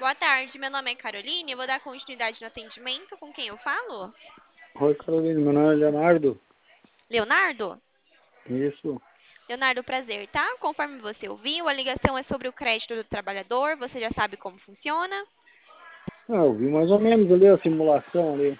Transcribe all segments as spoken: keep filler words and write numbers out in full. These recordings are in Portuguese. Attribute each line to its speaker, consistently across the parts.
Speaker 1: Boa tarde, meu nome é Caroline, eu vou dar continuidade no atendimento. Com quem eu falo?
Speaker 2: Oi, Carolina, meu nome é Leonardo.
Speaker 1: Leonardo?
Speaker 2: Isso.
Speaker 1: Leonardo, prazer, tá? Conforme você ouviu, a ligação é sobre o crédito do trabalhador, você já sabe como funciona?
Speaker 2: Ah, eu vi mais ou menos ali a simulação ali.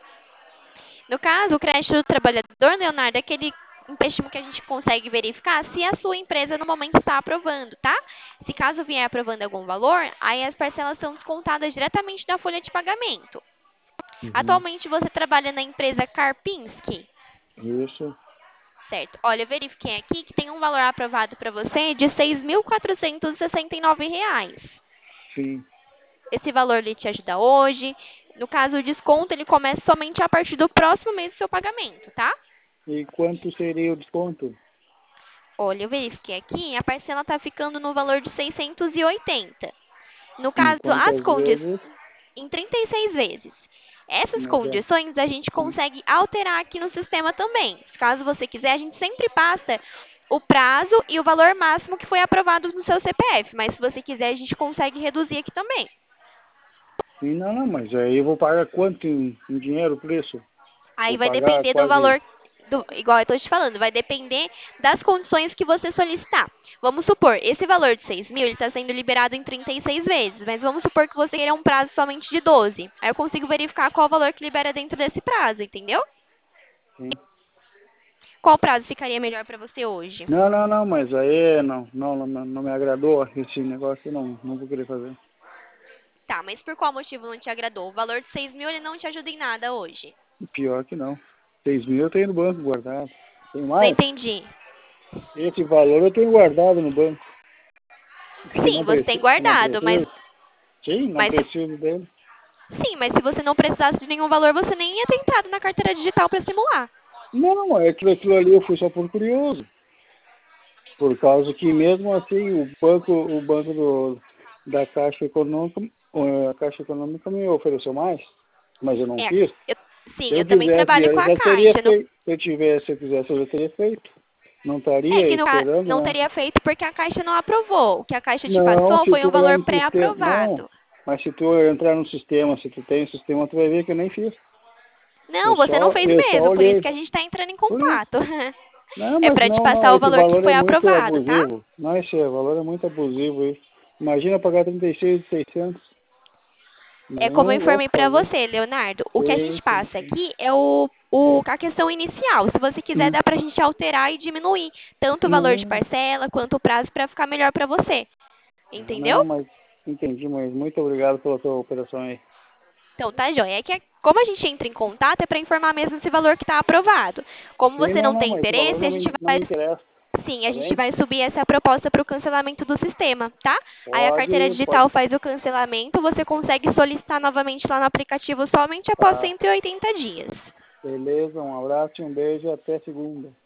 Speaker 1: No caso, o crédito do trabalhador, Leonardo, é aquele empréstimo que a gente consegue verificar se a sua empresa no momento está aprovando, tá? Se caso vier aprovando algum valor, aí as parcelas são descontadas diretamente da folha de pagamento.
Speaker 2: Uhum.
Speaker 1: Atualmente você trabalha na empresa Karpinski?
Speaker 2: Isso.
Speaker 1: Certo. Olha, eu verifiquei aqui que tem um valor aprovado para você de seis mil quatrocentos e sessenta e nove reais.
Speaker 2: Sim.
Speaker 1: Esse valor ele te ajuda hoje. No caso, o desconto ele começa somente a partir do próximo mês do seu pagamento, tá?
Speaker 2: E quanto seria o desconto?
Speaker 1: Olha, eu verifiquei aqui, a parcela está ficando no valor de seiscentos e oitenta. No
Speaker 2: Em
Speaker 1: caso, as
Speaker 2: quantas
Speaker 1: condições
Speaker 2: vezes?
Speaker 1: em trinta e seis vezes. Essas
Speaker 2: Mas é.
Speaker 1: condições a gente
Speaker 2: Sim.
Speaker 1: consegue alterar aqui no sistema também. Caso você quiser, a gente sempre passa o prazo e o valor máximo que foi aprovado no seu C P F. Mas se você quiser, a gente consegue reduzir aqui também.
Speaker 2: Sim, não, não, mas aí eu vou pagar quanto em, em dinheiro por isso?
Speaker 1: Aí
Speaker 2: Vou
Speaker 1: vai
Speaker 2: pagar
Speaker 1: depender do
Speaker 2: quase.
Speaker 1: valor, do, igual eu estou te falando, vai depender das condições que você solicitar. Vamos supor, esse valor de seis mil, ele está sendo liberado em trinta e seis vezes, mas vamos supor que você queira um prazo somente de doze. Aí eu consigo verificar qual o valor que libera dentro desse prazo, entendeu?
Speaker 2: Sim.
Speaker 1: Qual prazo ficaria melhor para você hoje?
Speaker 2: Não, não, não, mas aí não, não, não, não me agradou esse negócio, não, não vou querer fazer.
Speaker 1: Tá, mas por qual motivo não te agradou? O valor de seis mil, ele não te ajuda em nada hoje.
Speaker 2: Pior que não. Seis mil eu tenho no banco guardado. Tem
Speaker 1: Não
Speaker 2: mais?
Speaker 1: entendi.
Speaker 2: Esse valor eu tenho guardado no banco. Que
Speaker 1: Sim,
Speaker 2: não
Speaker 1: você tem
Speaker 2: preciso, que não
Speaker 1: guardado, mas,
Speaker 2: preciso. Sim, não
Speaker 1: mas se,
Speaker 2: preciso dele.
Speaker 1: sim, mas se você não precisasse de nenhum valor, você nem ia ter entrado na carteira digital para simular.
Speaker 2: Não, é que aquilo ali eu fui só por curioso. Por causa que mesmo assim o banco, o banco do, da Caixa Econômica, eh, a Caixa Econômica me ofereceu mais, mas eu não
Speaker 1: É,
Speaker 2: quis.
Speaker 1: eu, sim,
Speaker 2: Se eu
Speaker 1: eu também
Speaker 2: quisesse,
Speaker 1: trabalho com
Speaker 2: eu
Speaker 1: a
Speaker 2: já teria
Speaker 1: Caixa. No,
Speaker 2: feito. Se eu tivesse, se eu quisesse, eu já teria feito. Não
Speaker 1: é
Speaker 2: estaria
Speaker 1: que no, ca-
Speaker 2: esperando,
Speaker 1: não
Speaker 2: né?
Speaker 1: teria feito porque a Caixa não aprovou. O que a Caixa te
Speaker 2: Não,
Speaker 1: passou
Speaker 2: se
Speaker 1: foi
Speaker 2: tu
Speaker 1: um
Speaker 2: olhar
Speaker 1: valor
Speaker 2: no sistema, não.
Speaker 1: pré-aprovado.
Speaker 2: Mas se tu entrar no sistema, se tu tem o sistema, tu vai ver que eu nem fiz.
Speaker 1: Não,
Speaker 2: Eu
Speaker 1: você não
Speaker 2: só,
Speaker 1: fez
Speaker 2: eu só
Speaker 1: mesmo, por isso
Speaker 2: olhei.
Speaker 1: que a gente está entrando em
Speaker 2: Por isso.
Speaker 1: contato.
Speaker 2: Não,
Speaker 1: É
Speaker 2: mas
Speaker 1: para te
Speaker 2: não, não,
Speaker 1: passar o
Speaker 2: esse
Speaker 1: valor que
Speaker 2: valor é
Speaker 1: foi
Speaker 2: muito
Speaker 1: aprovado, tá?
Speaker 2: abusivo. Não, esse valor é muito abusivo aí. Imagina pagar trinta e seis de seiscentos.
Speaker 1: É
Speaker 2: Nem
Speaker 1: como eu
Speaker 2: eu
Speaker 1: informei
Speaker 2: gosto de
Speaker 1: para
Speaker 2: fazer.
Speaker 1: você, Leonardo. O que a
Speaker 2: Sim,
Speaker 1: gente
Speaker 2: sim,
Speaker 1: passa
Speaker 2: sim.
Speaker 1: aqui é o, o, a questão inicial. Se você quiser,
Speaker 2: Sim.
Speaker 1: dá para a gente alterar e diminuir tanto o valor de
Speaker 2: Não,
Speaker 1: parcela quanto o prazo para ficar melhor para você. Entendeu?
Speaker 2: não, mas entendi, mas muito obrigado pela tua operação aí.
Speaker 1: Então, tá, joia. É que é- como a gente entra em contato, é para informar mesmo esse valor que está aprovado. Como
Speaker 2: Sim,
Speaker 1: você
Speaker 2: não,
Speaker 1: não
Speaker 2: não,
Speaker 1: tem
Speaker 2: mas esse valor
Speaker 1: interesse, a
Speaker 2: não
Speaker 1: gente
Speaker 2: me, não
Speaker 1: vai,
Speaker 2: me interessa,
Speaker 1: sim, a
Speaker 2: tá
Speaker 1: gente
Speaker 2: bem?
Speaker 1: vai subir essa proposta para o cancelamento do sistema, tá? Aí a carteira
Speaker 2: Pode,
Speaker 1: digital
Speaker 2: pode.
Speaker 1: faz o cancelamento, você consegue solicitar novamente lá no aplicativo somente após
Speaker 2: Tá.
Speaker 1: cento e oitenta dias.
Speaker 2: Beleza, um abraço e um beijo até segunda.